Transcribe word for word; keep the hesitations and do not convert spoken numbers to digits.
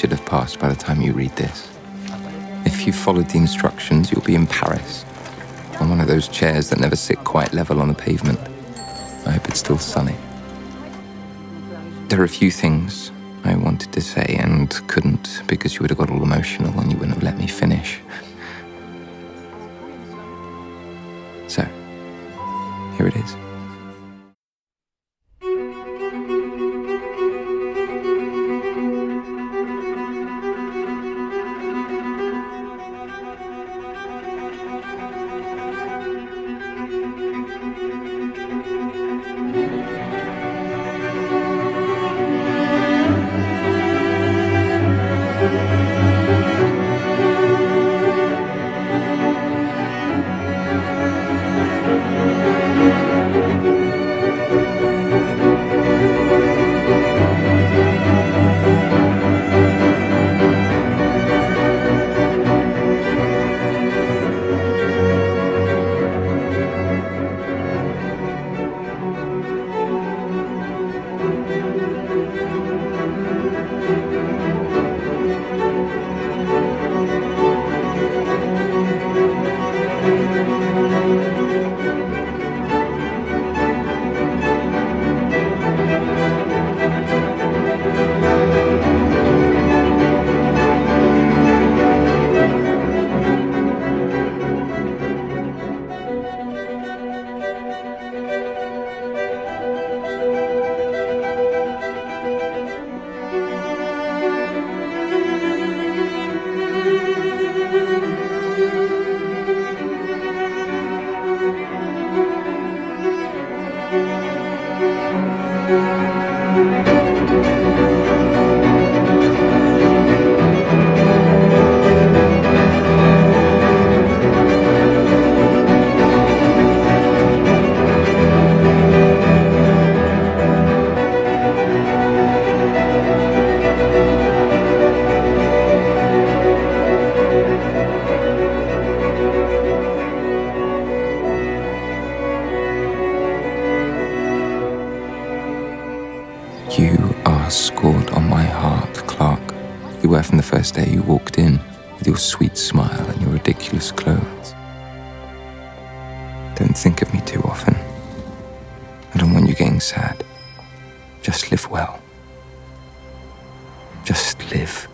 should have passed by the time you read this. If you followed the instructions, you'll be in Paris, on one of those chairs that never sit quite level on the pavement. I hope it's still sunny. There are a few things I wanted to say and couldn't because you would have got all emotional and you wouldn't have let me finish. So, here it is. You are scored on my heart, Clark. You were from the first day you walked in, with your sweet smile and your ridiculous clothes. Don't think of me too often. I don't want you getting sad. Just live well. Just live.